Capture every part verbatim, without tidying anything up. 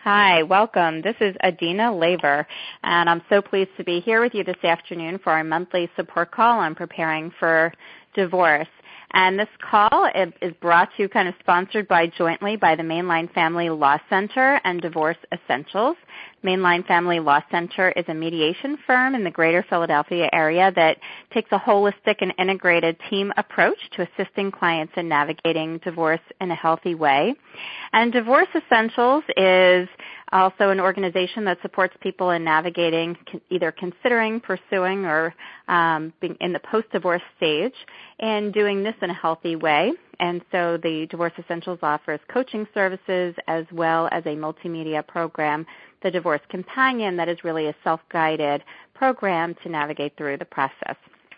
Hi, welcome. This is Adina Laver, and I'm so pleased to be here with you this afternoon for our monthly support call on preparing for divorce. And this call is brought to you, kind of sponsored by jointly by the Mainline Family Law Center and Divorce Essentials. Mainline Family Law Center is a mediation firm in the greater Philadelphia area that takes a holistic and integrated team approach to assisting clients in navigating divorce in a healthy way. And Divorce Essentials is also an organization that supports people in navigating, either considering, pursuing, or um, being in the post-divorce stage, and doing this in a healthy way. And so the Divorce Essentials offers coaching services as well as a multimedia program, the Divorce Companion, that is really a self-guided program to navigate through the process.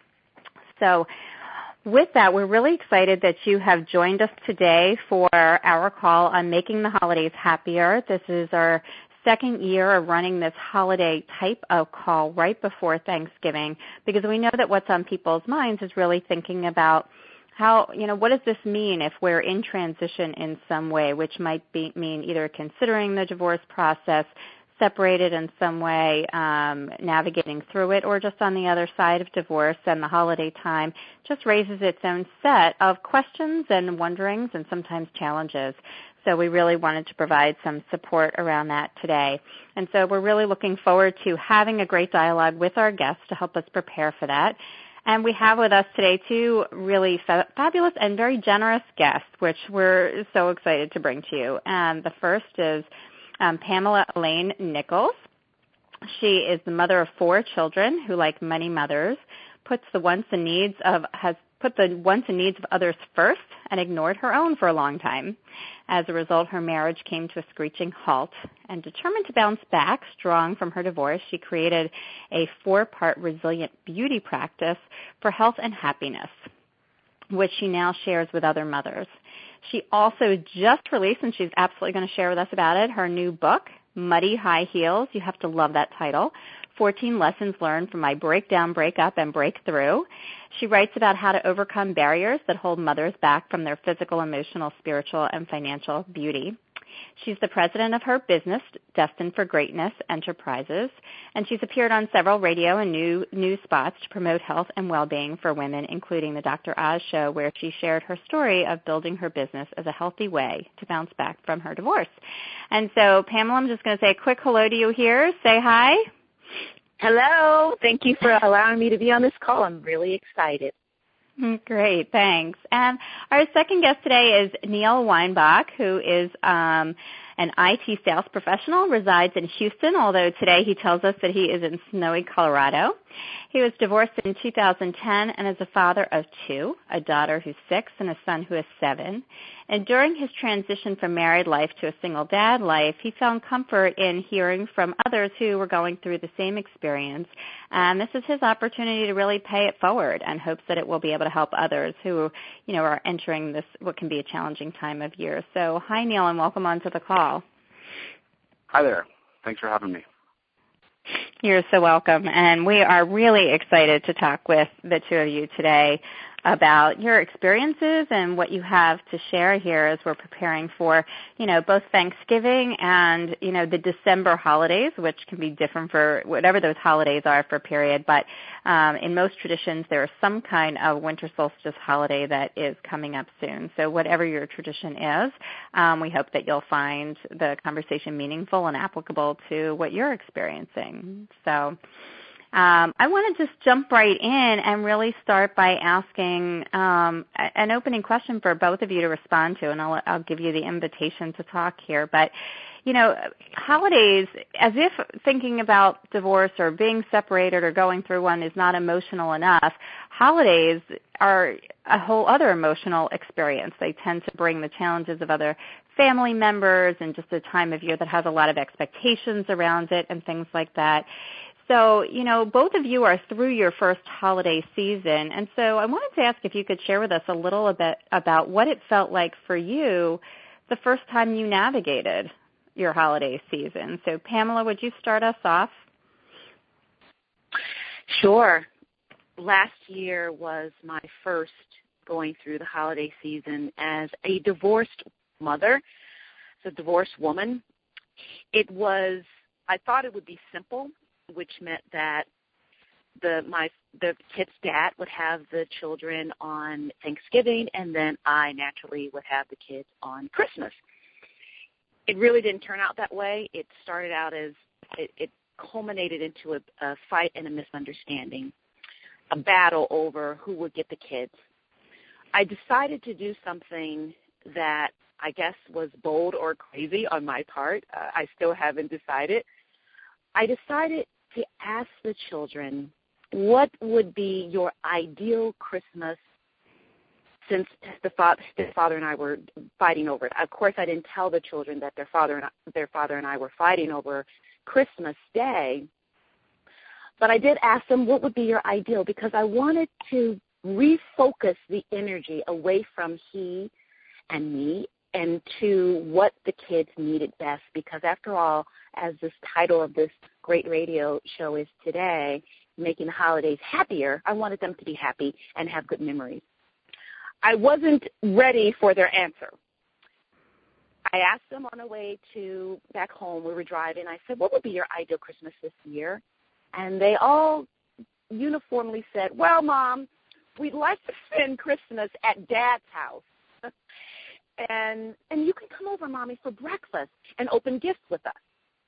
So with that, we're really excited that you have joined us today for our call on Making the Holidays Happier. This is our second year of running this holiday type of call right before Thanksgiving, because we know that what's on people's minds is really thinking about how, you know, what does this mean if we're in transition in some way, which might be, mean either considering the divorce process, separated in some way, um, navigating through it, or just on the other side of divorce. And the holiday time just raises its own set of questions and wonderings and sometimes challenges. So we really wanted to provide some support around that today. And so we're really looking forward to having a great dialogue with our guests to help us prepare for that. And we have with us today two really fa- fabulous and very generous guests, which we're so excited to bring to you. And the first is um, Pamela Elaine Nichols. She is the mother of four children who, like many mothers, puts the wants and needs of has put the wants and needs of others first and ignored her own for a long time. As a result, her marriage came to a screeching halt, and determined to bounce back strong from her divorce, she created a four-part resilient beauty practice for health and happiness, which she now shares with other mothers. She also just released, and she's absolutely going to share with us about it, her new book, Muddy High Heels. You have to love that title. fourteen Lessons Learned from My Breakdown, Breakup, and Breakthrough. She writes about how to overcome barriers that hold mothers back from their physical, emotional, spiritual, and financial beauty. She's the president of her business, Destined for Greatness Enterprises, and she's appeared on several radio and new news spots to promote health and well-being for women, including the Doctor Oz show, where she shared her story of building her business as a healthy way to bounce back from her divorce. And so, Pamela, I'm just going to say a quick hello to you here. Say hi. Hello. Thank you for allowing me to be on this call. I'm really excited. Great, thanks. And our second guest today is Neil Weinbach, who is um, an I T sales professional, resides in Houston, although today he tells us that he is in snowy Colorado. He was divorced in two thousand ten and is a father of two, a daughter who's six and a son who is seven. And during his transition from married life to a single dad life, he found comfort in hearing from others who were going through the same experience. And this is his opportunity to really pay it forward and hopes that it will be able to help others who, you know, are entering this, what can be a challenging time of year. So hi, Neil, and welcome onto the call. Hi there. Thanks for having me. You're so welcome. And we are really excited to talk with the two of you today about your experiences and what you have to share here as we're preparing for, you know, both Thanksgiving and, you know, the December holidays, which can be different for whatever those holidays are for a period. But um, in most traditions, there is some kind of winter solstice holiday that is coming up soon. So whatever your tradition is, um, we hope that you'll find the conversation meaningful and applicable to what you're experiencing. So Um, I want to just jump right in and really start by asking um, an opening question for both of you to respond to, and I'll, I'll give you the invitation to talk here. But, you know, holidays, as if thinking about divorce or being separated or going through one is not emotional enough, holidays are a whole other emotional experience. They tend to bring the challenges of other family members and just a time of year that has a lot of expectations around it and things like that. So, you know, both of you are through your first holiday season, and so I wanted to ask if you could share with us a little bit about what it felt like for you the first time you navigated your holiday season. So, Pamela, would you start us off? Sure. Last year was my first going through the holiday season as a divorced mother, as a divorced woman, It was, I thought it would be simple, which meant that the my the kid's dad would have the children on Thanksgiving, and then I naturally would have the kids on Christmas. It really didn't turn out that way. It started out as, it, it culminated into a, a fight and a misunderstanding, a battle over who would get the kids. I decided to do something that I guess was bold or crazy on my part. Uh, I still haven't decided. I decided to ask the children, what would be your ideal Christmas, since the father, the father and I were fighting over it. Of course, I didn't tell the children that their father and I, their father and I were fighting over Christmas Day, but I did ask them, what would be your ideal? Because I wanted to refocus the energy away from he and me and to what the kids needed best. Because after all, as this title of this great radio show is today, making the holidays happier, I wanted them to be happy and have good memories. I wasn't ready for their answer. I asked them on the way to back home, we were driving, I said, what would be your ideal Christmas this year? And they all uniformly said, well, Mom, we'd like to spend Christmas at Dad's house. and and you can come over, Mommy, for breakfast and open gifts with us.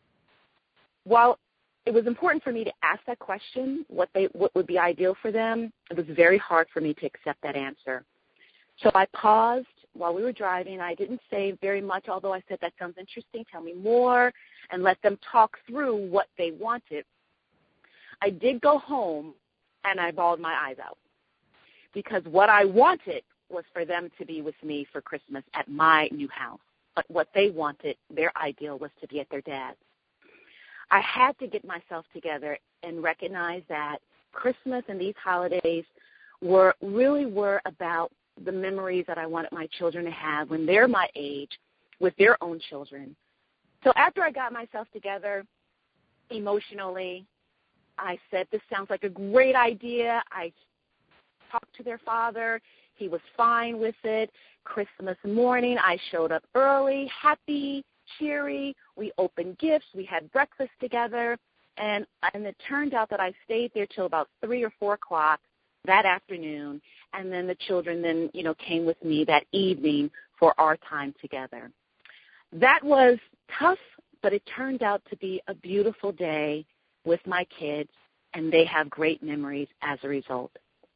While it was important for me to ask that question, what they what would be ideal for them, it was very hard for me to accept that answer. So I paused while we were driving. I didn't say very much, although I said, that sounds interesting, tell me more, and let them talk through what they wanted. I did go home, and I bawled my eyes out, because what I wanted was for them to be with me for Christmas at my new house. But what they wanted, their ideal, was to be at their dad's. I had to get myself together and recognize that Christmas and these holidays were really were about the memories that I wanted my children to have when they're my age with their own children. So after I got myself together emotionally, I said, this sounds like a great idea. I talked to their father. He was fine with it. Christmas morning, I showed up early, happy, cheery. We opened gifts. We had breakfast together. And, and it turned out that I stayed there till about three or four o'clock that afternoon, and then the children then, you know, came with me that evening for our time together. That was tough, but it turned out to be a beautiful day with my kids, and they have great memories as a result.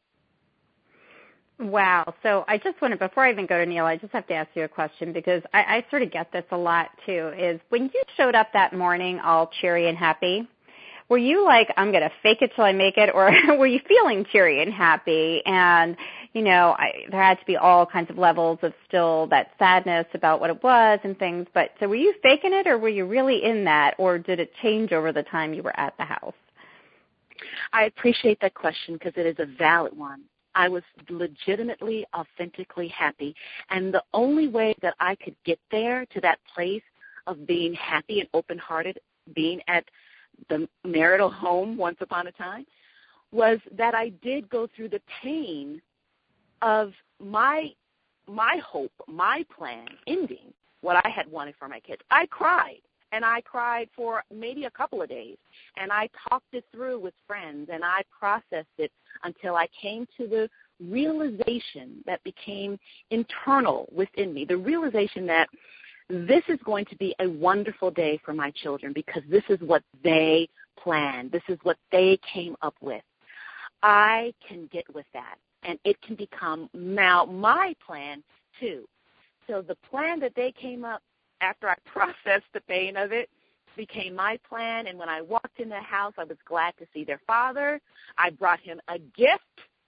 Wow. So I just want to, before I even go to Neil, I just have to ask you a question, because I, I sort of get this a lot too, is when you showed up that morning all cheery and happy, were you like, I'm going to fake it till I make it, or were you feeling cheery and happy? And, you know, I, there had to be all kinds of levels of still that sadness about what it was and things. But so were you faking it, or were you really in that, or did it change over the time you were at the house? I appreciate that question, because it is a valid one. I was legitimately, authentically happy. And the only way that I could get there to that place of being happy and open-hearted, being at the marital home once upon a time, was that I did go through the pain of my my hope, my plan ending, what I had wanted for my kids. I cried, and I cried for maybe a couple of days, and I talked it through with friends, and I processed it until I came to the realization that became internal within me, the realization that this is going to be a wonderful day for my children, because this is what they planned. This is what they came up with. I can get with that, and it can become now my plan too. So the plan that they came up after I processed the pain of it became my plan, and when I walked in the house, I was glad to see their father. I brought him a gift.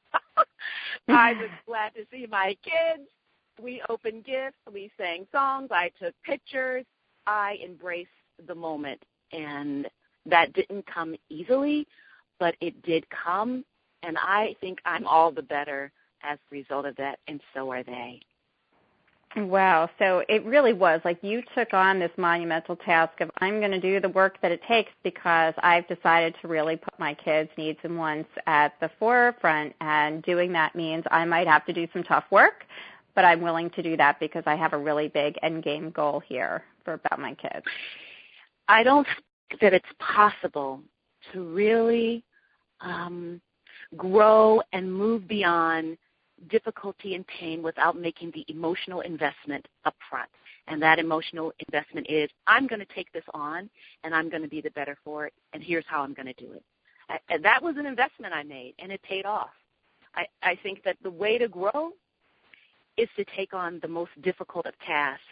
I was glad to see my kids. We opened gifts. We sang songs. I took pictures. I embraced the moment, and that didn't come easily, but it did come, and I think I'm all the better as a result of that, and so are they. Wow. So it really was like you took on this monumental task of, I'm going to do the work that it takes, because I've decided to really put my kids' needs and wants at the forefront, and doing that means I might have to do some tough work, but I'm willing to do that because I have a really big end game goal here for about my kids. I don't think that it's possible to really um, grow and move beyond difficulty and pain without making the emotional investment up front. And that emotional investment is, I'm going to take this on, and I'm going to be the better for it, and here's how I'm going to do it. And that was an investment I made, and it paid off. I, I think that the way to grow is to take on the most difficult of tasks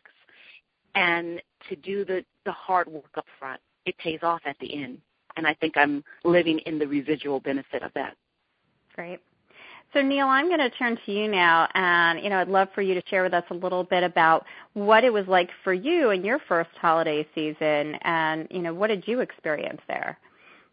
and to do the, the hard work up front. It pays off at the end, and I think I'm living in the residual benefit of that. Great. So, Neil, I'm going to turn to you now, and, you know, I'd love for you to share with us a little bit about what it was like for you in your first holiday season, and, you know, what did you experience there?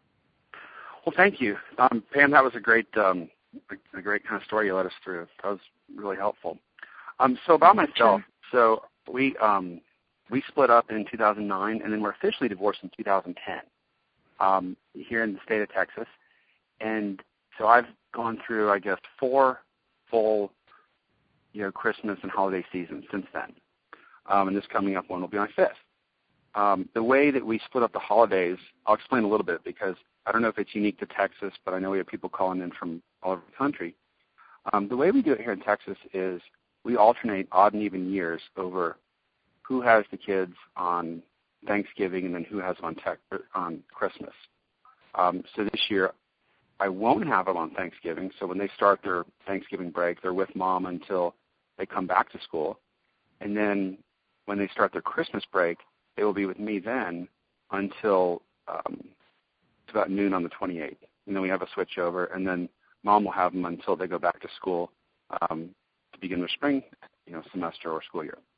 Well, thank you. Um, Pam, that was a great um, a, a great kind of story you led us through. That was really helpful. Um, so about myself, so we um, we split up in two thousand nine, and then we're officially divorced in two thousand ten um, here in the state of Texas. And so I've gone through, I guess, four full, you know, Christmas and holiday seasons since then. Um, and this coming up one will be my fifth. Um, the way that we split up the holidays, I'll explain a little bit because I don't know if it's unique to Texas, but I know we have people calling in from all over the country. Um, the way we do it here in Texas is we alternate odd and even years over who has the kids on Thanksgiving and then who has them on, tech, on Christmas. Um, so this year, I won't have them on Thanksgiving, so when they start their Thanksgiving break, they're with Mom until they come back to school. And then when they start their Christmas break, they will be with me then until um, it's about noon on the twenty-eighth. And then we have a switch over, and then Mom will have them until they go back to school um, to begin their spring, you know, semester or school year.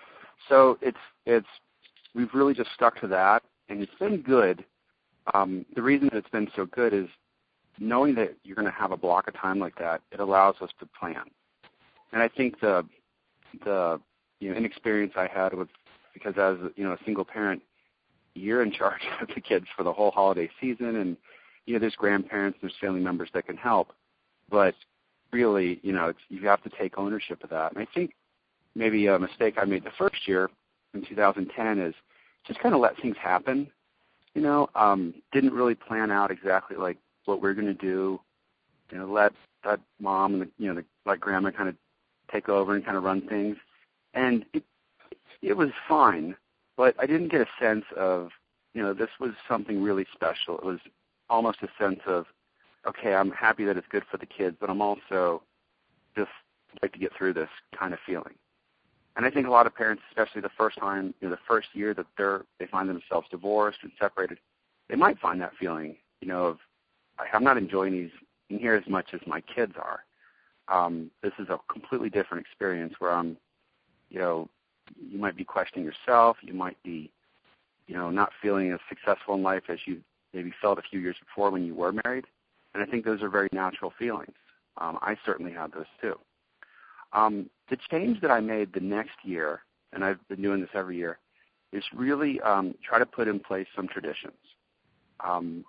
So it's it's we've really just stuck to that, and it's been good. Um, the reason that it's been so good is knowing that you're going to have a block of time like that, it allows us to plan. And I think the the you know inexperience I had with because as you know a single parent, you're in charge of the kids for the whole holiday season, and you know there's grandparents, there's family members that can help, but really you know it's, you have to take ownership of that. And I think maybe a mistake I made the first year in two thousand ten is just kind of let things happen. You know, um, didn't really plan out exactly like what we're going to do, you know, let let Mom and the, you know the, let Grandma kind of take over and kind of run things, and it it was fine, but I didn't get a sense of you know this was something really special. It was almost a sense of okay, I'm happy that it's good for the kids, but I'm also just like to get through this kind of feeling. And I think a lot of parents, especially the first time, you know, the first year that they're they find themselves divorced and separated, they might find that feeling, you know, of I'm not enjoying these in here as much as my kids are. Um, this is a completely different experience where I'm, you know, you might be questioning yourself. You might be, you know, not feeling as successful in life as you maybe felt a few years before when you were married. And I think those are very natural feelings. Um, I certainly had those too. Um, the change that I made the next year, and I've been doing this every year, is really um, try to put in place some traditions. Um,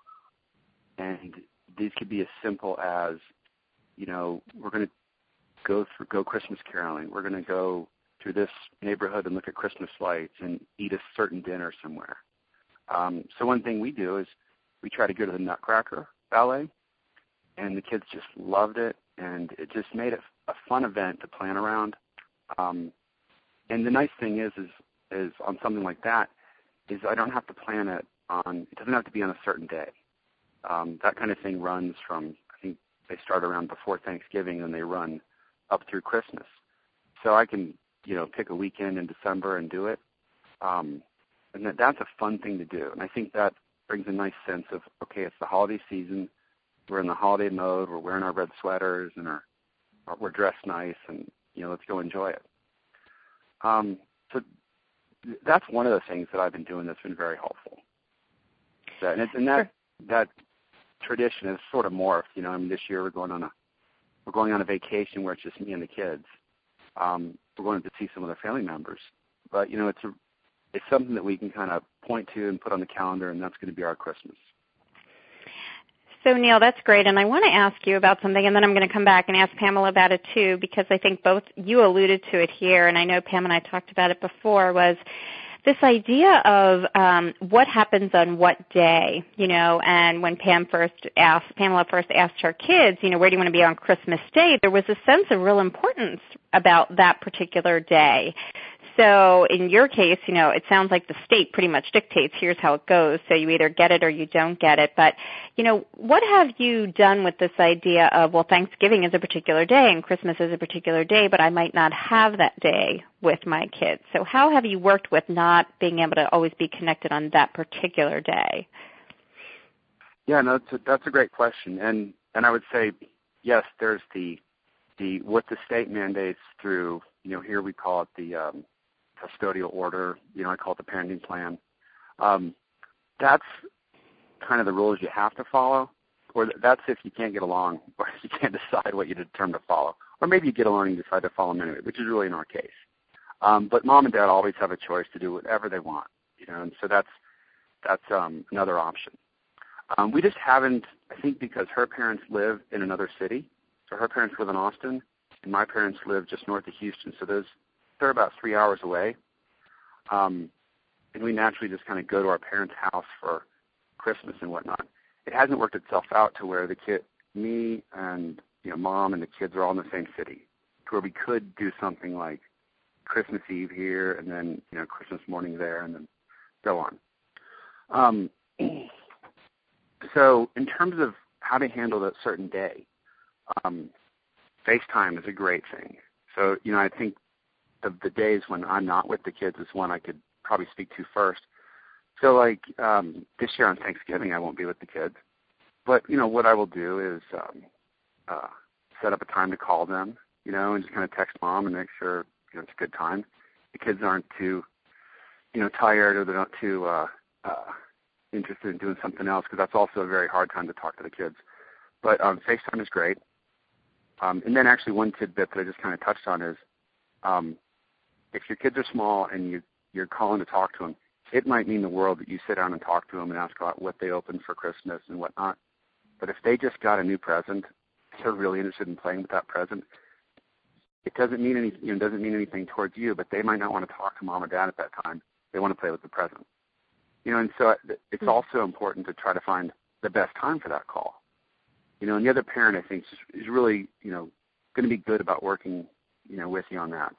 and these could be as simple as, you know, we're going to go through go Christmas caroling. We're going to go through this neighborhood and look at Christmas lights and eat a certain dinner somewhere. Um, so one thing we do is we try to go to the Nutcracker Ballet, and the kids just loved it, and it just made it a fun event to plan around. Um, and the nice thing is, is, is on something like that, is I don't have to plan it on. It doesn't have to be on a certain day. Um, that kind of thing runs from, I think they start around before Thanksgiving and they run up through Christmas. So I can, you know, pick a weekend in December and do it. Um, and that, that's a fun thing to do. And I think that brings a nice sense of, okay, it's the holiday season. We're in the holiday mode. We're wearing our red sweaters and our, our we're dressed nice, and you know, let's go enjoy it. Um, so that's one of the things that I've been doing that's been very helpful. That, and, it, and that sure. that tradition is sort of morphed. You know, I mean, this year we're going on a we're going on a vacation where it's just me and the kids. Um, we're going to see some of their family members, but you know, it's a it's something that we can kind of point to and put on the calendar, and that's going to be our Christmas. So, Neil, that's great, and I want to ask you about something, and then I'm going to come back and ask Pamela about it too, because I think both you alluded to it here, and I know Pam and I talked about it before, was this idea of um, what happens on what day, you know, and when Pam first asked, Pamela first asked her kids, you know, where do you want to be on Christmas Day, there was a sense of real importance about that particular day. So in your case, you know, it sounds like the state pretty much dictates here's how it goes. So you either get it or you don't get it. But, you know, what have you done with this idea of, well, Thanksgiving is a particular day and Christmas is a particular day, but I might not have that day with my kids. So how have you worked with not being able to always be connected on that particular day? Yeah, no, that's a, that's a great question. And and I would say, yes, there's the the what the state mandates through, you know, here we call it the um, custodial order, you know, I call it the parenting plan. Um, that's kind of the rules you have to follow, or that's if you can't get along, or you can't decide what you determine to follow. Or maybe you get along and decide to follow them anyway, which is really in our case. Um, but mom and dad always have a choice to do whatever they want, you know, and so that's that's um, another option. Um, we just haven't, I think because her parents live in another city, so her parents live in Austin, and my parents live just north of Houston, so those they're about three hours away, um, and we naturally just kind of go to our parents' house for Christmas and whatnot. It hasn't worked itself out to where the kid, me and you know, mom and the kids are all in the same city, to where we could do something like Christmas Eve here and then you know Christmas morning there and then go on. Um, so in terms of how to handle that certain day, um, FaceTime is a great thing. So you know I think of the days when I'm not with the kids is one I could probably speak to first. So like um, this year on Thanksgiving, I won't be with the kids. But, you know, what I will do is um, uh, set up a time to call them, you know, and just kind of text mom and make sure, you know, it's a good time. The kids aren't too, you know, tired or they're not too uh, uh, interested in doing something else because that's also a very hard time to talk to the kids. But um, FaceTime is great. Um, and then actually one tidbit that I just kind of touched on is um, if your kids are small and you, you're calling to talk to them, it might mean the world that you sit down and talk to them and ask about what they opened for Christmas and whatnot. But if they just got a new present, they're really interested in playing with that present. It doesn't mean any, you know, doesn't mean anything towards you, but they might not want to talk to mom or dad at that time. They want to play with the present. You know, and so it's also important to try to find the best time for that call. You know, and the other parent, I think, is really, you know, going to be good about working, you know, with you on that.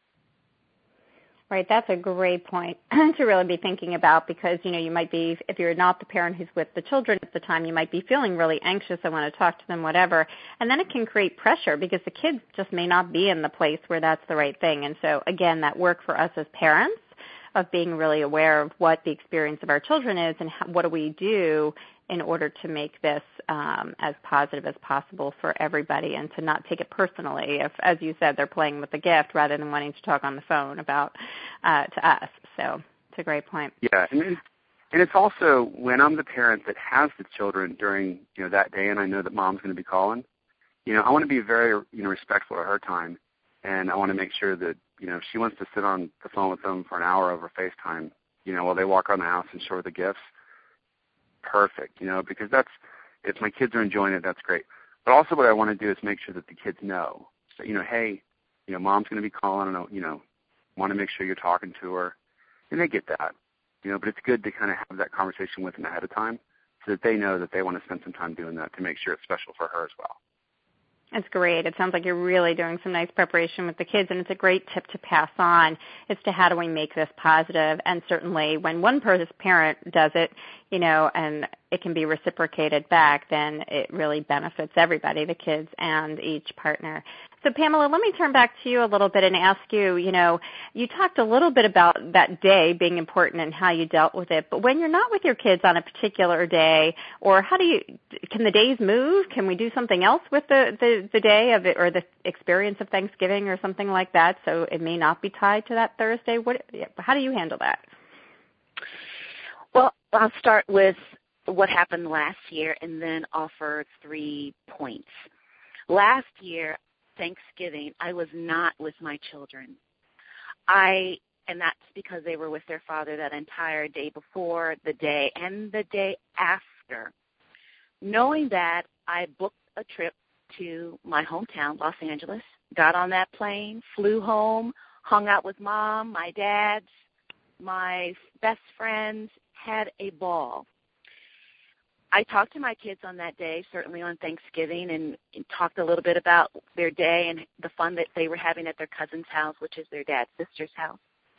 Right, that's a great point to really be thinking about because, you know, you might be, if you're not the parent who's with the children at the time, you might be feeling really anxious, I want to talk to them, whatever, and then it can create pressure because the kids just may not be in the place where that's the right thing. And so, again, that work for us as parents of being really aware of what the experience of our children is and how, what do we do in order to make this um, as positive as possible for everybody and to not take it personally if, as you said, they're playing with the gift rather than wanting to talk on the phone about uh, to us. So it's a great point. Yeah, and, and it's also when I'm the parent that has the children during you know that day and I know that mom's going to be calling, you know, I want to be very you know respectful of her time and I want to make sure that, you know, if she wants to sit on the phone with them for an hour over FaceTime, you know, while they walk around the house and show her the gifts, perfect, you know, because that's, if my kids are enjoying it, that's great. But also what I want to do is make sure that the kids know, so, you know, hey, you know, mom's going to be calling, and, you know, want to make sure you're talking to her. And they get that, you know, but it's good to kind of have that conversation with them ahead of time so that they know that they want to spend some time doing that to make sure it's special for her as well. That's great. It sounds like you're really doing some nice preparation with the kids, and it's a great tip to pass on as to how do we make this positive. And certainly when one person, parent does it, you know, and it can be reciprocated back, then it really benefits everybody, the kids and each partner. So, Pamela, let me turn back to you a little bit and ask you, you know, you talked a little bit about that day being important and how you dealt with it, but when you're not with your kids on a particular day, or how do you, can the days move? Can we do something else with the, the, the day of it or the experience of Thanksgiving or something like that so it may not be tied to that Thursday? What, how do you handle that? Well, I'll start with what happened last year and then offer three points. Last year, Thanksgiving, I was not with my children. I, and that's because they were with their father that entire day before, the day, and the day after. Knowing that, I booked a trip to my hometown, Los Angeles, got on that plane, flew home, hung out with mom, my dad, my best friends, had a ball. I talked to my kids on that day, certainly on Thanksgiving, and, and talked a little bit about their day and the fun that they were having at their cousin's house, which is their dad's sister's house.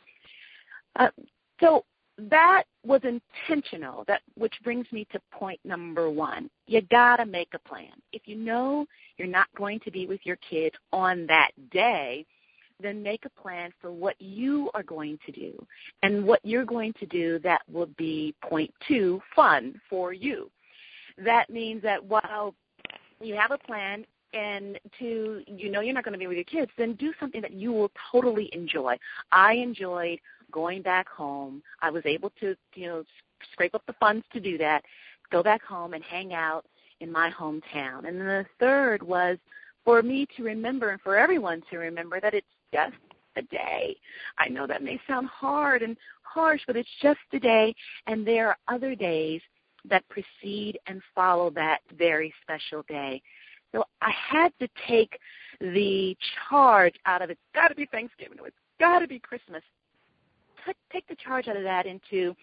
Uh, so that was intentional, that which brings me to point number one. You got to make a plan. If you know you're not going to be with your kids on that day, then make a plan for what you are going to do and what you're going to do that will be, point two, fun for you. That means that while you have a plan and to, you know you're not going to be with your kids, then do something that you will totally enjoy. I enjoyed going back home. I was able to, you know, scrape up the funds to do that, go back home and hang out in my hometown. And then the third was for me to remember and for everyone to remember that it's just a day. I know that may sound hard and harsh, but it's just a day, and there are other days that precede and follow that very special day. So I had to take the charge out of it's got to be Thanksgiving or it's got to be Christmas. T- take the charge out of that into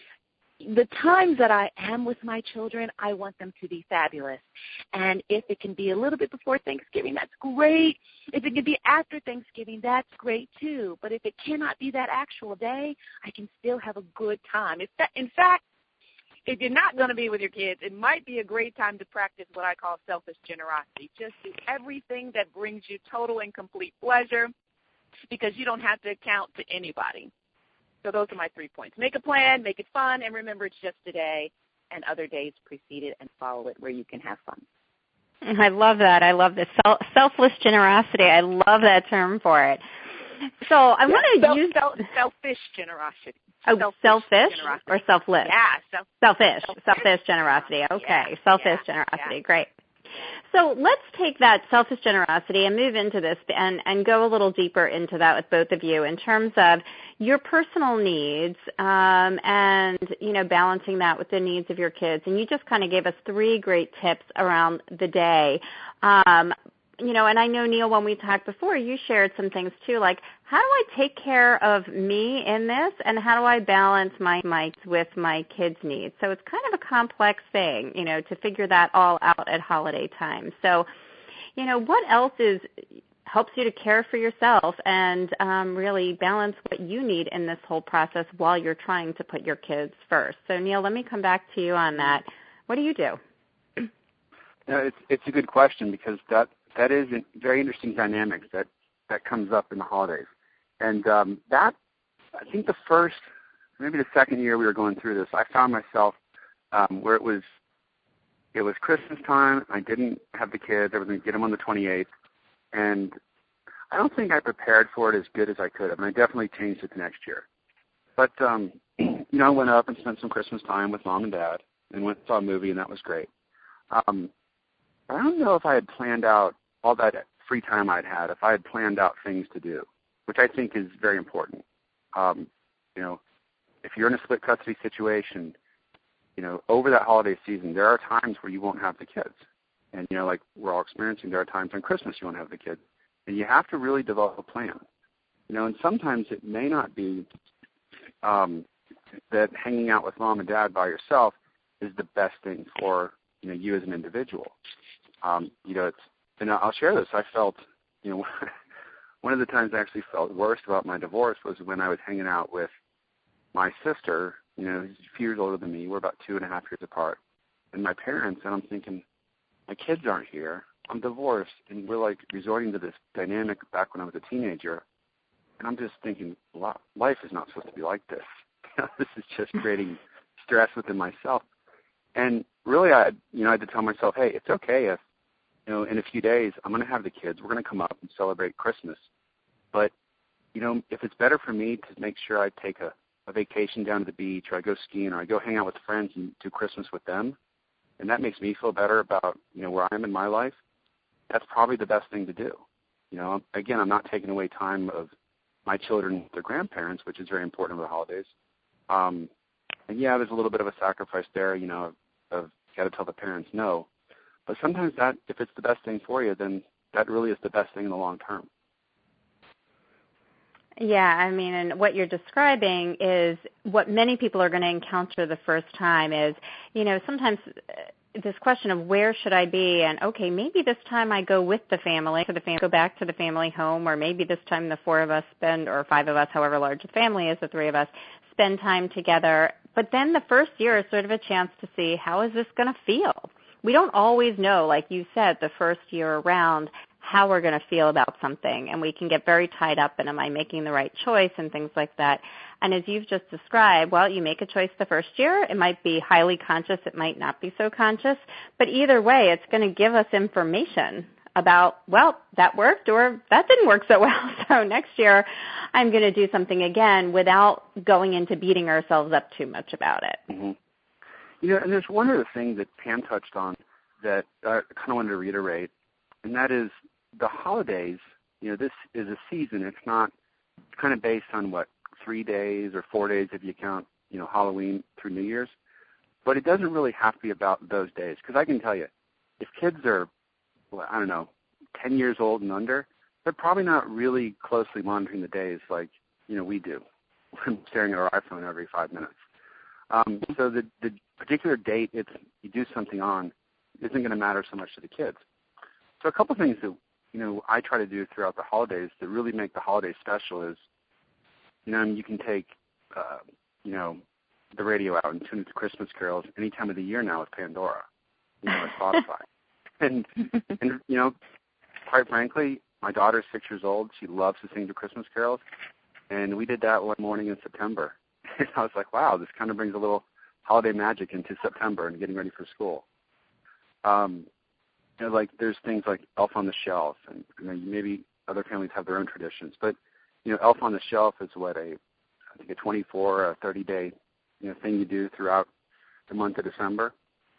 the times that I am with my children, I want them to be fabulous. And if it can be a little bit before Thanksgiving, that's great. If it can be after Thanksgiving, that's great too. But if it cannot be that actual day, I can still have a good time. If that, in fact, if you're not going to be with your kids, it might be a great time to practice what I call selfish generosity. Just do everything that brings you total and complete pleasure because you don't have to account to anybody. So those are my three points. Make a plan, make it fun, and remember it's just a day, and other days precede it and follow it where you can have fun. I love that. I love this. Sel- selfless generosity. I love that term for it. So I yeah, want to self, use... Self, selfish generosity. Oh, selfish, selfish generosity. or selfless? Yeah. Self, selfish. Selfish. Selfish generosity. Okay. Yeah, Selfish yeah, generosity. Yeah. Great. So let's take that selfish generosity and move into this and, and go a little deeper into that with both of you in terms of your personal needs um, and, you know, balancing that with the needs of your kids. And you just kind of gave us three great tips around the day. Um, you know, and I know, Neil, when we talked before, you shared some things too, like how do I take care of me in this and how do I balance my mites with my kids' needs? So it's kind of a complex thing, you know, to figure that all out at holiday time. So, you know, what else is helps you to care for yourself and um, really balance what you need in this whole process while you're trying to put your kids first? So, Neil, let me come back to you on that. What do you do? Yeah, it's, it's a good question because that That is a very interesting dynamic that, that comes up in the holidays. And um, that, I think the first, maybe the second year we were going through this, I found myself um, where it was it was Christmas time. I didn't have the kids. I was going to get them on the twenty-eighth. And I don't think I prepared for it as good as I could have. And I definitely changed it the next year. But, um, you know, I went up and spent some Christmas time with Mom and Dad and went and saw a movie, and that was great. Um, I don't know if I had planned out all that free time I'd had, if I had planned out things to do, which I think is very important. Um, you know, if you're in a split custody situation, you know, over that holiday season, there are times where you won't have the kids. And, you know, like we're all experiencing, there are times on Christmas you won't have the kids. And you have to really develop a plan. You know, and sometimes it may not be um, that hanging out with Mom and Dad by yourself is the best thing for, you know, you as an individual. Um, you know, it's, and I'll share this. I felt, you know, one of the times I actually felt worst about my divorce was when I was hanging out with my sister, you know, who's a few years older than me. We're about two and a half years apart. And my parents, and I'm thinking, my kids aren't here. I'm divorced. And we're like resorting to this dynamic back when I was a teenager. And I'm just thinking, life is not supposed to be like this. This is just creating stress within myself. And really, I, you know, I had to tell myself, hey, it's okay if, you know, in a few days, I'm going to have the kids. We're going to come up and celebrate Christmas. But, you know, if it's better for me to make sure I take a, a vacation down to the beach or I go skiing or I go hang out with friends and do Christmas with them, and that makes me feel better about, you know, where I am in my life, that's probably the best thing to do. You know, again, I'm not taking away time of my children, their grandparents, which is very important over the holidays. Um, and, yeah, there's a little bit of a sacrifice there, you know, of, of got to tell the parents no. But sometimes that, if it's the best thing for you, then that really is the best thing in the long term. Yeah, I mean, and what you're describing is what many people are going to encounter the first time is, you know, sometimes this question of where should I be, and okay, maybe this time I go with the family, for the family, go back to the family home, or maybe this time the four of us spend, or five of us, however large the family is, the three of us, spend time together. But then the first year is sort of a chance to see, how is this going to feel? We don't always know, like you said, the first year around, how we're going to feel about something, and we can get very tied up in, am I making the right choice, and things like that. And as you've just described, well, you make a choice the first year. It might be highly conscious. It might not be so conscious. But either way, it's going to give us information about, well, that worked or that didn't work so well. So next year I'm going to do something again without going into beating ourselves up too much about it. Mm-hmm. You know, and there's one other thing that Pam touched on that I kind of wanted to reiterate, and that is the holidays. You know, this is a season. It's not it's kind of based on, what, three days or four days if you count, you know, Halloween through New Year's. But it doesn't really have to be about those days, because I can tell you, if kids are, well, I don't know, ten years old and under, they're probably not really closely monitoring the days like, you know, we do, staring at our iPhone every five minutes. Um, so the, the particular date it's, you do something on isn't going to matter so much to the kids. So a couple things that, you know, I try to do throughout the holidays that really make the holidays special is, you know, you can take, uh, you know, the radio out and tune into Christmas carols any time of the year now with Pandora, you know, or Spotify. and, and, you know, quite frankly, my daughter's six years old. She loves to sing the Christmas carols. And we did that one morning in September. And I was like, wow, this kind of brings a little holiday magic into September and getting ready for school. Um, you know, like there's things like Elf on the Shelf, and you know, maybe other families have their own traditions. But, you know, Elf on the Shelf is what, a, I think a twenty-four, a thirty-day, you know, thing you do throughout the month of December.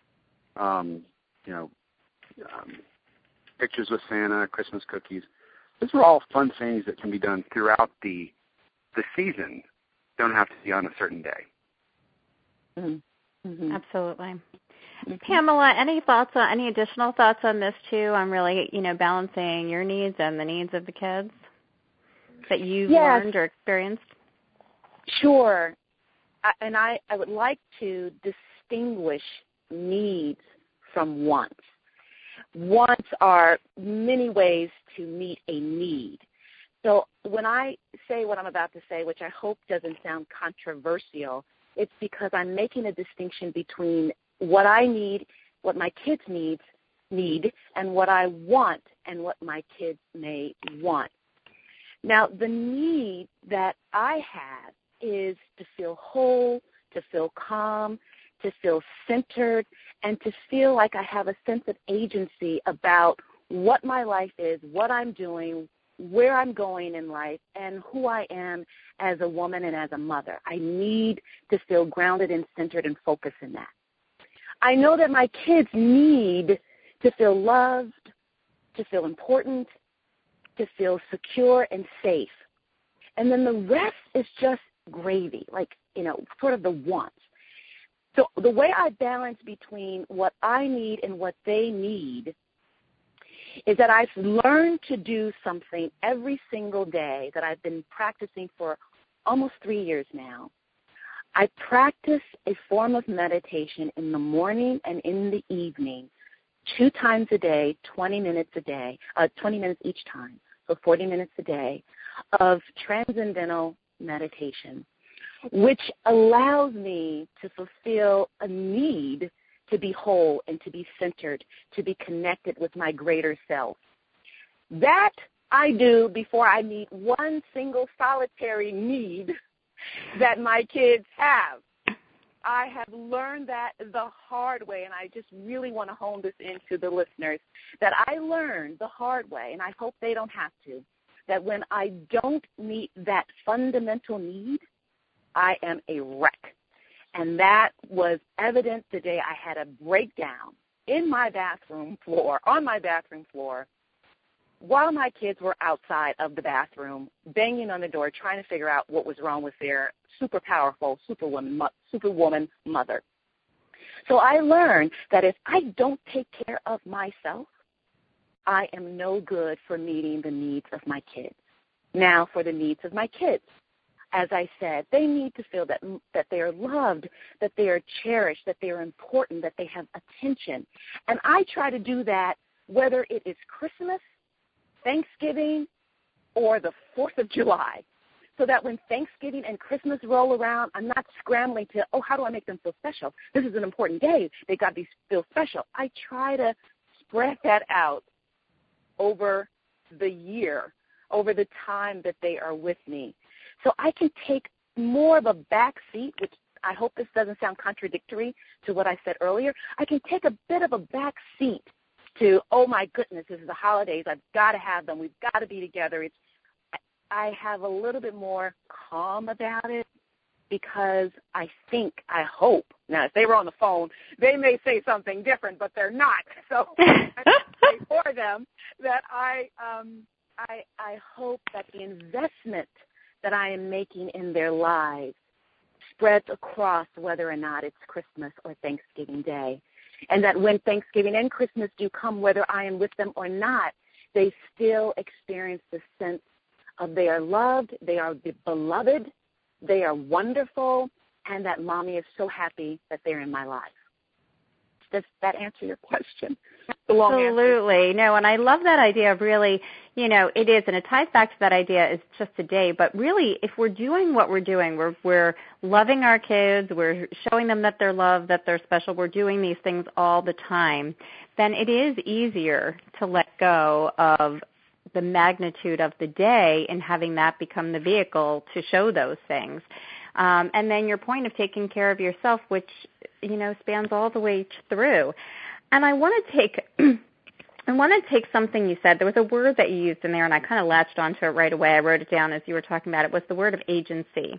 Um, you know, um, pictures with Santa, Christmas cookies. Those are all fun things that can be done throughout the the season. Don't have to be on a certain day. Mm-hmm. Absolutely. Mm-hmm. Pamela, any thoughts on any additional thoughts on this too? On really, you know, balancing your needs and the needs of the kids that you've yes. learned or experienced? Sure. I, and I, I would like to distinguish needs from wants. Wants are many ways to meet a need. So when I say what I'm about to say, which I hope doesn't sound controversial, it's because I'm making a distinction between what I need, what my kids needs need, and what I want and what my kids may want. Now, the need that I have is to feel whole, to feel calm, to feel centered, and to feel like I have a sense of agency about what my life is, what I'm doing, where I'm going in life, and who I am as a woman and as a mother. I need to feel grounded and centered and focused in that. I know that my kids need to feel loved, to feel important, to feel secure and safe. And then the rest is just gravy, like, you know, sort of the wants. So the way I balance between what I need and what they need is that I've learned to do something every single day that I've been practicing for almost three years now. I practice a form of meditation in the morning and in the evening, two times a day, twenty minutes a day, uh, twenty minutes each time, so forty minutes a day, of transcendental meditation, which allows me to fulfill a need to be whole and to be centered, to be connected with my greater self. That I do before I meet one single solitary need that my kids have. I have learned that the hard way, and I just really want to hone this into the listeners, that I learned the hard way, and I hope they don't have to, that when I don't meet that fundamental need, I am a wreck. And that was evident the day I had a breakdown in my bathroom floor, on my bathroom floor, while my kids were outside of the bathroom, banging on the door, trying to figure out what was wrong with their super powerful superwoman, superwoman mother. So I learned that if I don't take care of myself, I am no good for meeting the needs of my kids. Now for the needs of my kids. As I said, they need to feel that that they are loved, that they are cherished, that they are important, that they have attention. And I try to do that whether it is Christmas, Thanksgiving, or the fourth of July, so that when Thanksgiving and Christmas roll around, I'm not scrambling to, oh, how do I make them feel special? This is an important day. They've got to feel special. I try to spread that out over the year, over the time that they are with me. So I can take more of a back seat, which I hope this doesn't sound contradictory to what I said earlier. I can take a bit of a back seat to, oh, my goodness, this is the holidays. I've got to have them. We've got to be together. It's, I have a little bit more calm about it because I think, I hope, now if they were on the phone, they may say something different, but they're not. So I say for them that I, um, I, I hope that the investment that I am making in their lives spreads across whether or not it's Christmas or Thanksgiving Day. And that when Thanksgiving and Christmas do come, whether I am with them or not, they still experience the sense of they are loved, they are beloved, they are wonderful, and that Mommy is so happy that they're in my life. Does that answer your question? Absolutely. Answer. No, and I love that idea of really, you know, it is, and it ties back to that idea, it's just a day, but really if we're doing what we're doing, we're, we're loving our kids, we're showing them that they're loved, that they're special, we're doing these things all the time, then it is easier to let go of the magnitude of the day and having that become the vehicle to show those things. Um, and then your point of taking care of yourself, which, you know, spans all the way through. And I want to take I want to take something you said. There was a word that you used in there, and I kind of latched onto it right away. I wrote it down as you were talking about it. It was the word of agency.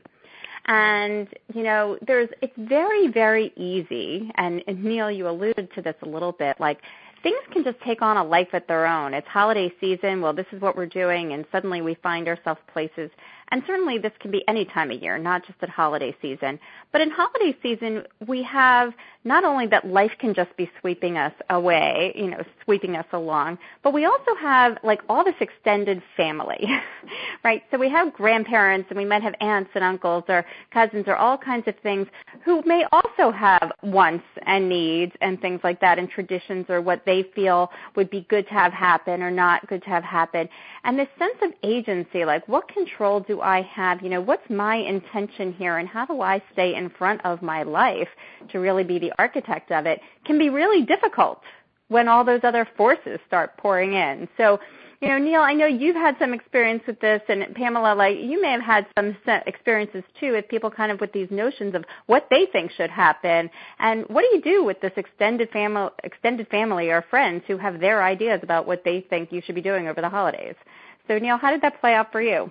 And, you know, there's it's very, very easy, and, and Neil, you alluded to this a little bit, like things can just take on a life of their own. It's holiday season. Well, this is what we're doing, and suddenly we find ourselves places. And certainly this can be any time of year, not just at holiday season. But in holiday season, we have not only that life can just be sweeping us away, you know, sweeping us along, but we also have like all this extended family, right? So we have grandparents, and we might have aunts and uncles or cousins or all kinds of things who may also have wants and needs and things like that, and traditions or what they feel would be good to have happen or not good to have happen. And this sense of agency, like what control do I have? You know, what's my intention here, and how do I stay in front of my life to really be the architect of it, can be really difficult when all those other forces start pouring in. So, you know, Neil, I know you've had some experience with this, and Pamela, like you may have had some experiences too with people kind of with these notions of what they think should happen. And what do you do with this extended family, extended family or friends who have their ideas about what they think you should be doing over the holidays? So, Neil, how did that play out for you?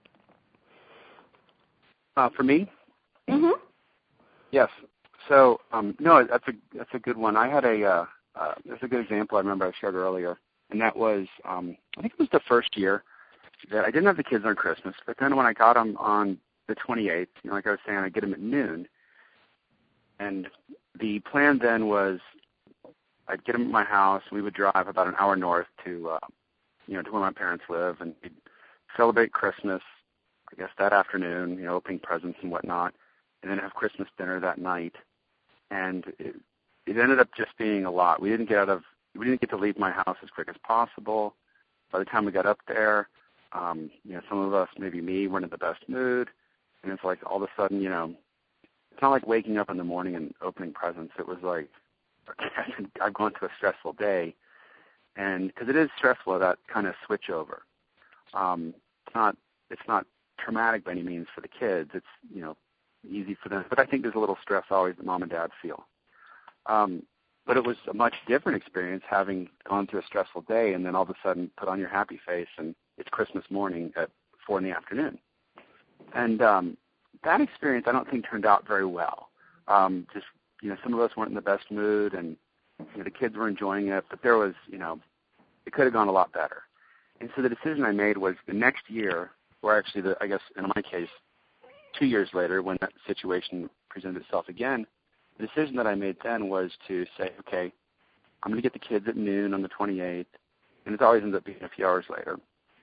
Uh, for me? Mm-hmm. Yes. So, um, no, that's a that's a good one. I had a uh, uh, there's a good example I remember I shared earlier, and that was um, I think it was the first year that I didn't have the kids on Christmas, but then when I got them on the twenty-eighth, you know, like I was saying, I get them at noon, and the plan then was I'd get them at my house. We would drive about an hour north to uh, you know to where my parents live, and we'd celebrate Christmas, I guess that afternoon, you know, opening presents and whatnot, and then have Christmas dinner that night. And it, it ended up just being a lot. We didn't get out of, we didn't get to leave my house as quick as possible. By the time we got up there, um, you know, some of us, maybe me, weren't in the best mood. And it's like all of a sudden, you know, it's not like waking up in the morning and opening presents. It was like, okay, I've gone through a stressful day. And because it is stressful, that kind of switch over. Um, it's not, it's not traumatic by any means for the kids. It's, you know, easy for them. But I think there's a little stress always that mom and dad feel. Um, but it was a much different experience having gone through a stressful day and then all of a sudden put on your happy face and it's Christmas morning at four in the afternoon. And um, that experience I don't think turned out very well. Um, just, you know, some of us weren't in the best mood and you know, the kids were enjoying it, but there was, you know, it could have gone a lot better. And so the decision I made was the next year, or actually, the, I guess in my case, two years later, when that situation presented itself again, the decision that I made then was to say, okay, I'm going to get the kids at noon on the twenty-eighth, and it always ends up being a few hours later.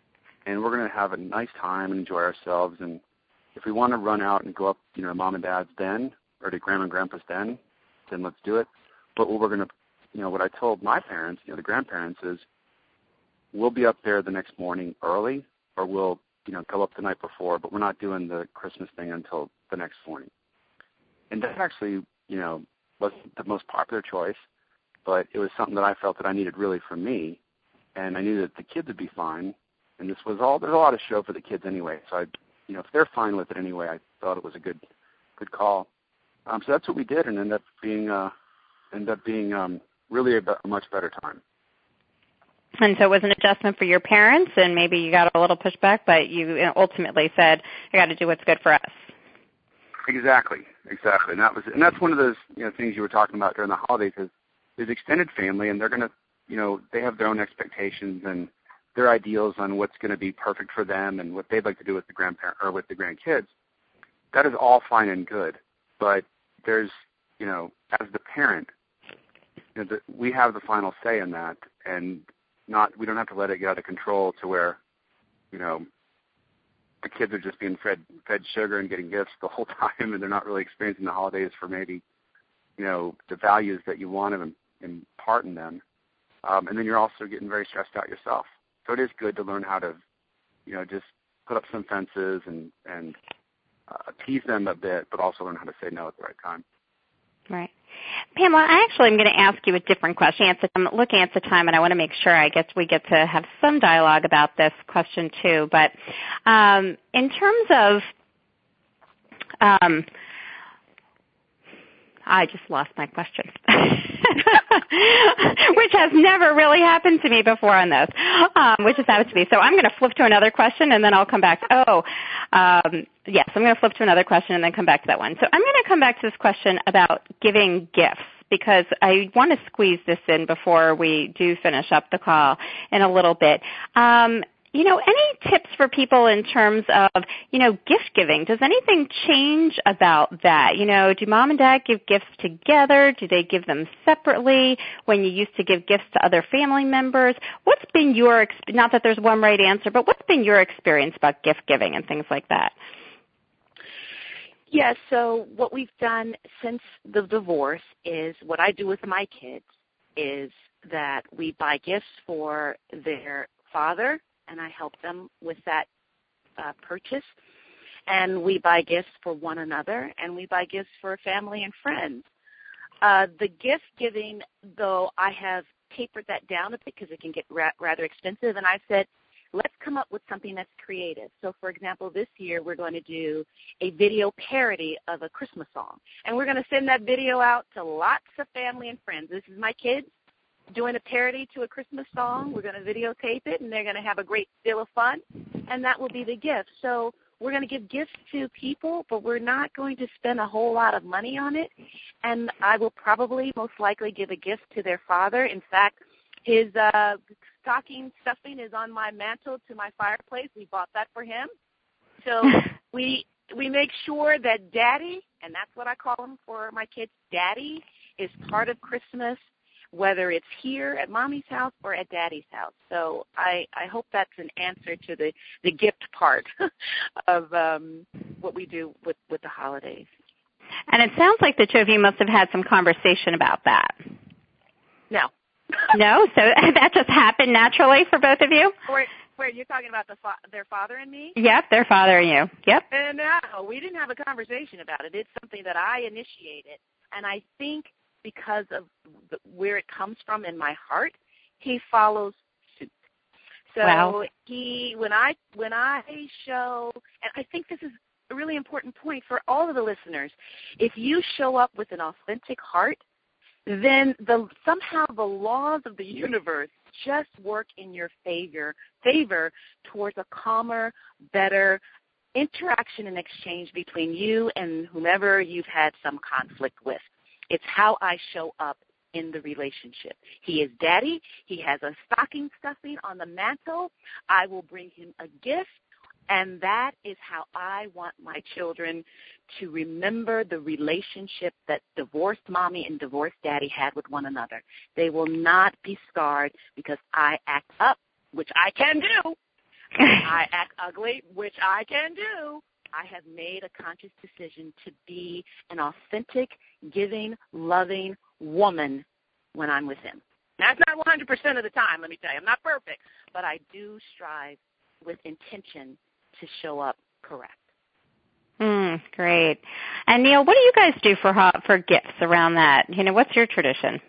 and we're going to have a nice time and enjoy ourselves. And if we want to run out and go up, you know, to mom and dad's den or to grandma and grandpa's den, then let's do it. But what we're going to, you know, what I told my parents, you know, the grandparents is, we'll be up there the next morning early, or we'll, you know, go up the night before, but we're not doing the Christmas thing until the next morning. And that actually, you know, wasn't the most popular choice, but it was something that I felt that I needed really for me, and I knew that the kids would be fine. And this was all, there's a lot of show for the kids anyway, so I, you know, if they're fine with it anyway, I thought it was a good, good call. Um, so that's what we did, and ended up being, uh, ended up being um, really a, be- a much better time. And so it was an adjustment for your parents, and maybe you got a little pushback, but you ultimately said, I got to do what's good for us. Exactly, exactly. And that was, and that's one of those, you know, things you were talking about during the holidays is, is extended family, and they're going to, you know, they have their own expectations and their ideals on what's going to be perfect for them and what they'd like to do with the grandparent or with the grandkids. That is all fine and good, but there's, you know, as the parent, you know, the, we have the final say in that, and not, we don't have to let it get out of control to where, you know, the kids are just being fed fed sugar and getting gifts the whole time, and they're not really experiencing the holidays for maybe, you know, the values that you want to impart in them. Um, and then you're also getting very stressed out yourself. So it is good to learn how to, you know, just put up some fences and, and uh, tease them a bit, but also learn how to say no at the right time. Right. Pamela, I actually am going to ask you a different question. I'm looking at the time, and I want to make sure I guess we get to have some dialogue about this question too. But um, in terms of, um, I just lost my question, which has never really happened to me before on this, um, which has happened to me. So I'm going to flip to another question, and then I'll come back. Oh, um, yes, I'm going to flip to another question and then come back to that one. So I'm going to come back to this question about giving gifts, because I want to squeeze this in before we do finish up the call in a little bit. Um, You know, any tips for people in terms of, you know, gift giving? Does anything change about that? You know, do mom and dad give gifts together? Do they give them separately when you used to give gifts to other family members? What's been your, not that there's one right answer, but what's been your experience about gift giving and things like that? Yeah, so what we've done since the divorce is what I do with my kids is that we buy gifts for their father, and I help them with that uh, purchase. And we buy gifts for one another, and we buy gifts for family and friends. Uh, the gift giving, though, I have tapered that down a bit because it can get ra- rather expensive, and I said, let's come up with something that's creative. So, for example, this year we're going to do a video parody of a Christmas song, and we're going to send that video out to lots of family and friends. This is my kids doing a parody to a Christmas song. We're going to videotape it, and they're going to have a great deal of fun, and that will be the gift. So we're going to give gifts to people, but we're not going to spend a whole lot of money on it, and I will probably most likely give a gift to their father. In fact, his uh, stocking stuffing is on my mantle to my fireplace. We bought that for him. So we we make sure that Daddy, and that's what I call him for my kids, Daddy is part of Christmas, whether it's here at Mommy's house or at Daddy's house. So I, I hope that's an answer to the, the gift part of um, what we do with, with the holidays. And it sounds like the two of you must have had some conversation about that. No. No? So that just happened naturally for both of you? Where, where you're talking about the fa- their father and me? Yep, their father and you. Yep. And no, we didn't have a conversation about it. It's something that I initiated. And I think because of the, where it comes from in my heart, he follows suit. So wow. he, when I when I show, and I think this is a really important point for all of the listeners, if you show up with an authentic heart, then the somehow the laws of the universe just work in your favor, favor towards a calmer, better interaction and exchange between you and whomever you've had some conflict with. It's how I show up in the relationship. He is Daddy. He has a stocking stuffing on the mantle. I will bring him a gift, and that is how I want my children to remember the relationship that divorced mommy and divorced daddy had with one another. They will not be scarred because I act up, which I can do, I act ugly, which I can do. I have made a conscious decision to be an authentic, giving, loving woman when I'm with him. That's not one hundred percent of the time, let me tell you. I'm not perfect, but I do strive with intention to show up correct. Mm, great. And Neil, what do you guys do for for gifts around that? You know, what's your tradition?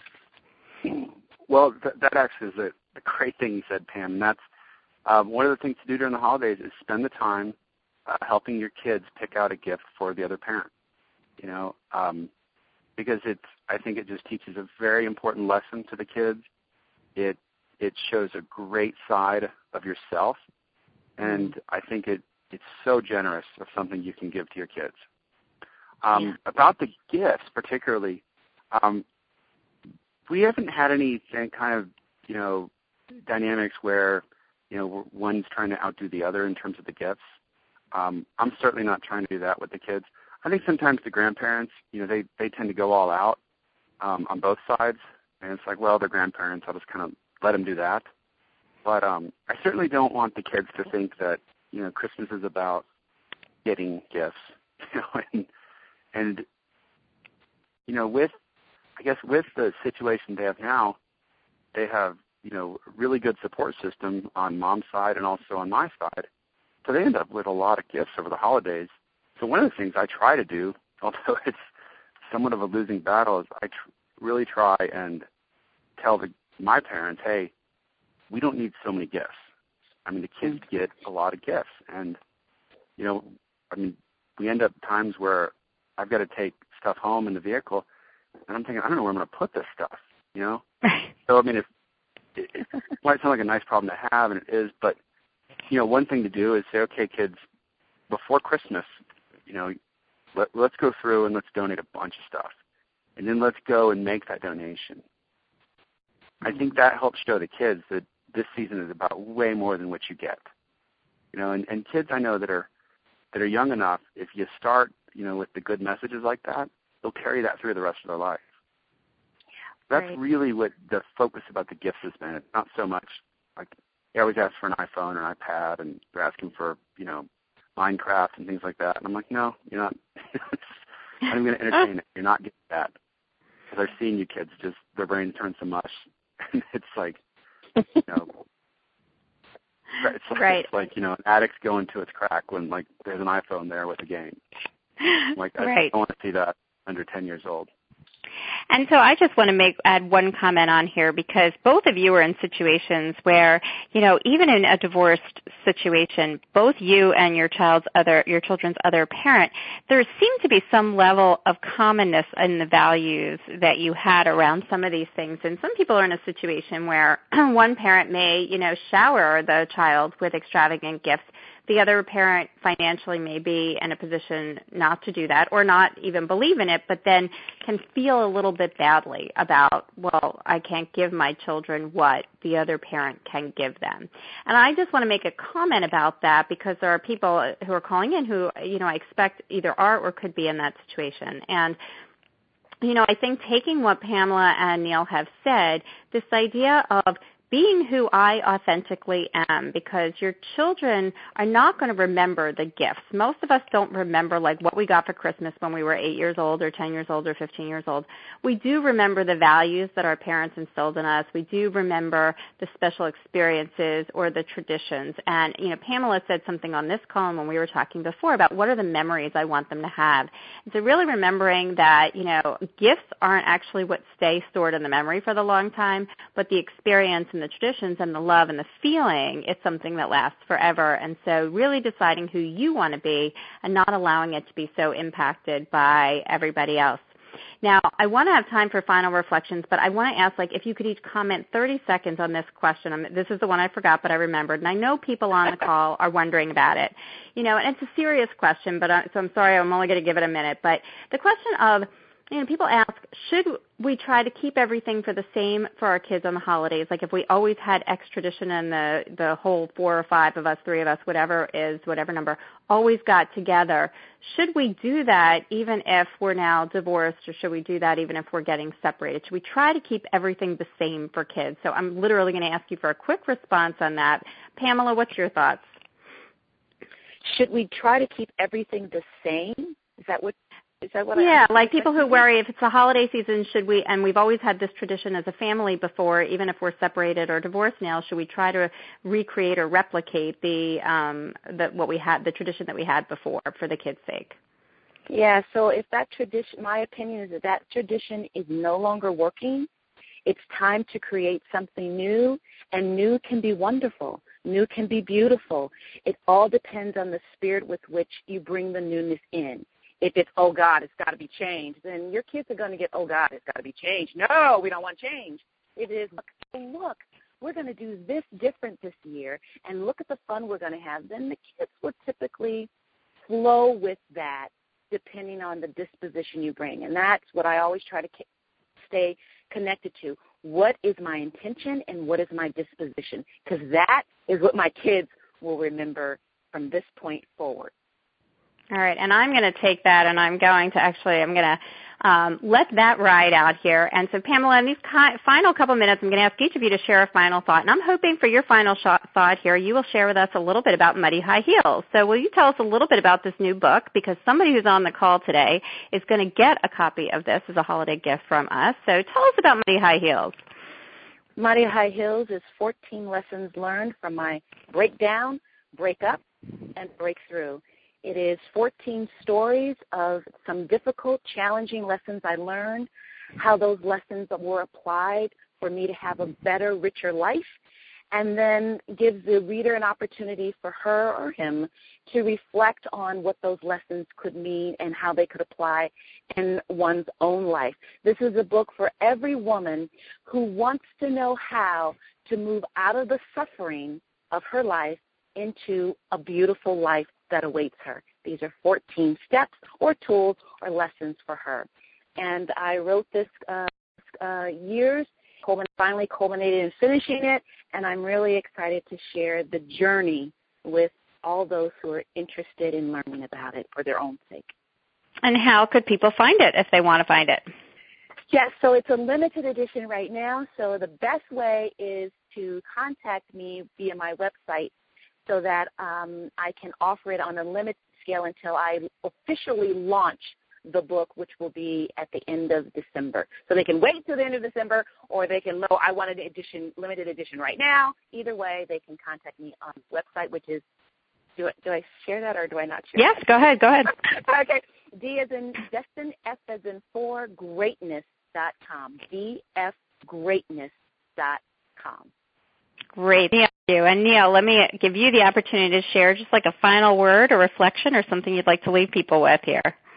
Well, th- that actually is a, a great thing you said, Pam. And that's um, one of the things to do during the holidays is spend the time uh, helping your kids pick out a gift for the other parent. You know, um, because it's I think it just teaches a very important lesson to the kids. It it shows a great side of yourself, and I think it it's so generous of something you can give to your kids. Um, yeah. About the gifts, particularly, um, we haven't had any kind of you know dynamics where you know one's trying to outdo the other in terms of the gifts. Um, I'm certainly not trying to do that with the kids. I think sometimes the grandparents, you know, they, they tend to go all out um, on both sides, and it's like, well, they're grandparents, I'll just kind of let them do that. But um, I certainly don't want the kids to think that, you know, Christmas is about getting gifts, you know, and, and you know, with, I guess with the situation they have now, they have, you know, a really good support system on mom's side and also on my side. So they end up with a lot of gifts over the holidays. So one of the things I try to do, although it's somewhat of a losing battle, is I tr- really try and tell the, my parents, hey, we don't need so many gifts. I mean, the kids get a lot of gifts. And, you know, I mean, we end up times where I've got to take stuff home in the vehicle, and I'm thinking, I don't know where I'm going to put this stuff, you know? So, I mean, if, it, it might sound like a nice problem to have, and it is, but, you know, one thing to do is say, okay, kids, before Christmas, you know, let, let's go through and let's donate a bunch of stuff. And then let's go and make that donation. I think that helps show the kids that this season is about way more than what you get. You know, and, and kids I know that are that are young enough, if you start, you know, with the good messages like that, they'll carry that through the rest of their life. That's right. Really what the focus about the gifts has been. It's not so much like they always ask for an iPhone or an iPad, and they're asking for, you know, Minecraft and things like that. And I'm like, no, you're not. I'm going to entertain it. You're not getting that. Because I've seen you kids just, their brains turn to mush. And it's like, you know, it's like, right. it's like, you know, an addict's going to its crack when, like, there's an iPhone there with a game. Like, I right. don't want to see that under ten years old. And so I just want to make add one comment on here, because both of you are in situations where, you know, even in a divorced situation, both you and your child's other, your children's other parent, there seemed to be some level of commonness in the values that you had around some of these things. And some people are in a situation where one parent may, you know, shower the child with extravagant gifts. The other parent financially may be in a position not to do that or not even believe in it, but then can feel a little bit badly about, well, I can't give my children what the other parent can give them. And I just want to make a comment about that, because there are people who are calling in who, you know, I expect either are or could be in that situation. And you know, I think taking what Pamela and Neil have said, this idea of being who I authentically am, because your children are not going to remember the gifts. Most of us don't remember like what we got for Christmas when we were eight years old or ten years old or fifteen years old. We do remember the values that our parents instilled in us. We do remember the special experiences or the traditions. And, you know, Pamela said something on this call and when we were talking before about what are the memories I want them to have. And so really remembering that, you know, gifts aren't actually what stay stored in the memory for the long time, but the experience and the traditions and the love and the feeling, it's something that lasts forever. And so really deciding who you want to be and not allowing it to be so impacted by everybody else. Now, I want to have time for final reflections, but I want to ask, like, if you could each comment thirty seconds on this question. I mean, this is the one I forgot, but I remembered, and I know people on the call are wondering about it. You know, and it's a serious question, but I, so I'm sorry, I'm only going to give it a minute. But the question of, you know, people ask, should we try to keep everything for the same for our kids on the holidays? Like if we always had X tradition and the, the whole four or five of us, three of us, whatever is, whatever number, always got together, should we do that even if we're now divorced, or should we do that even if we're getting separated? Should we try to keep everything the same for kids? So I'm literally going to ask you for a quick response on that. Pamela, what's your thoughts? Should we try to keep everything the same? Is that what? Is that what? Yeah, I like people who worry if it's the holiday season, should we? And we've always had this tradition as a family before, even if we're separated or divorced now. Should we try to recreate or replicate the um, the what we had, the tradition that we had before, for the kids' sake? Yeah. So if that tradition, my opinion is that that tradition is no longer working. It's time to create something new, and new can be wonderful. New can be beautiful. It all depends on the spirit with which you bring the newness in. If it's, oh, God, it's got to be changed, then your kids are going to get, oh, God, it's got to be changed. No, we don't want change. It is, look, we're going to do this different this year, and look at the fun we're going to have. Then the kids would typically flow with that depending on the disposition you bring. And that's what I always try to stay connected to. What is my intention and what is my disposition? Because that is what my kids will remember from this point forward. All right, and I'm going to take that, and I'm going to actually, I'm going to um, let that ride out here. And so, Pamela, in these ki- final couple minutes, I'm going to ask each of you to share a final thought. And I'm hoping for your final sh- thought here, you will share with us a little bit about Muddy High Heels. So will you tell us a little bit about this new book? Because somebody who's on the call today is going to get a copy of this as a holiday gift from us. So tell us about Muddy High Heels. Muddy High Heels is fourteen lessons learned from my breakdown, breakup, and breakthrough. It is fourteen stories of some difficult, challenging lessons I learned, how those lessons were applied for me to have a better, richer life, and then gives the reader an opportunity for her or him to reflect on what those lessons could mean and how they could apply in one's own life. This is a book for every woman who wants to know how to move out of the suffering of her life into a beautiful life that awaits her. These are fourteen steps or tools or lessons for her. And I wrote this uh, uh, years, finally culminated in finishing it, and I'm really excited to share the journey with all those who are interested in learning about it for their own sake. And how could people find it if they want to find it? Yes, so it's a limited edition right now, so the best way is to contact me via my website so that um, I can offer it on a limited scale until I officially launch the book, which will be at the end of December. So they can wait till the end of December, or they can know I want an edition, limited edition right now. Either way, they can contact me on the website, which is, do I, do I share that or do I not share yes, that? Yes, go ahead, go ahead. Okay. D as in Destin, F as in for, greatness dot com. D F greatness dot com. Great. Thank you. And Neil, let me give you the opportunity to share just like a final word or reflection or something you'd like to leave people with here.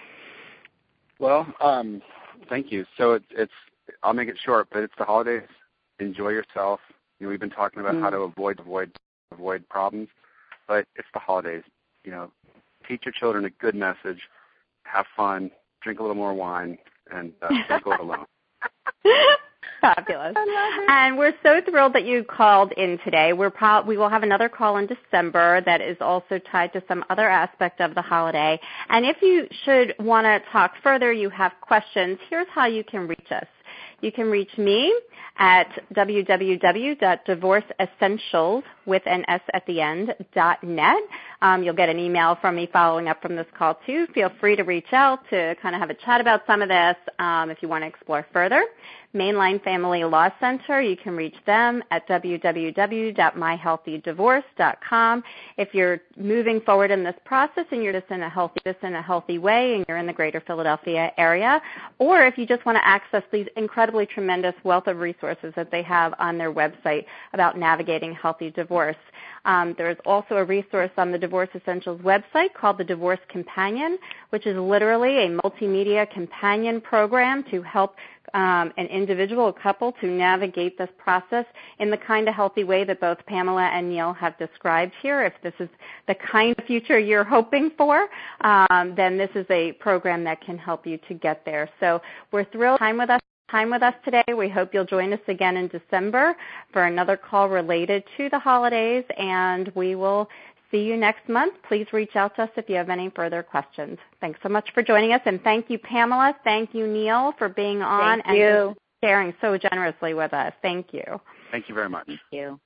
Well, um, thank you. So it's, it's, I'll make it short, but it's the holidays. Enjoy yourself. You know, we've been talking about mm. how to avoid, avoid, avoid problems, but it's the holidays. You know, teach your children a good message, have fun, drink a little more wine, and uh, don't go it alone. Fabulous. And we're so thrilled that you called in today. We're pro- we will have another call in December that is also tied to some other aspect of the holiday. And if you should want to talk further, you have questions, here's how you can reach us. You can reach me at w w w dot divorce essentials with an S at the end, dot net. Um, you'll get an email from me following up from this call, too. Feel free to reach out to kind of have a chat about some of this um, if you want to explore further. Mainline Family Law Center, you can reach them at w w w dot my healthy divorce dot com. If you're moving forward in this process and you're just in a healthy, just in a healthy way and you're in the greater Philadelphia area, or if you just want to access these incredible incredibly tremendous wealth of resources that they have on their website about navigating healthy divorce. Um, there's also a resource on the Divorce Essentials website called the Divorce Companion, which is literally a multimedia companion program to help um, an individual, a couple, to navigate this process in the kind of healthy way that both Pamela and Neil have described here. If this is the kind of future you're hoping for, um, then this is a program that can help you to get there. So we're thrilled time with us. time with us today. We hope you'll join us again in December for another call related to the holidays, and we will see you next month. Please reach out to us if you have any further questions. Thanks so much for joining us, and thank you, Pamela. Thank you, Neil, for being on thank and sharing so generously with us. Thank you. Thank you very much. Thank you.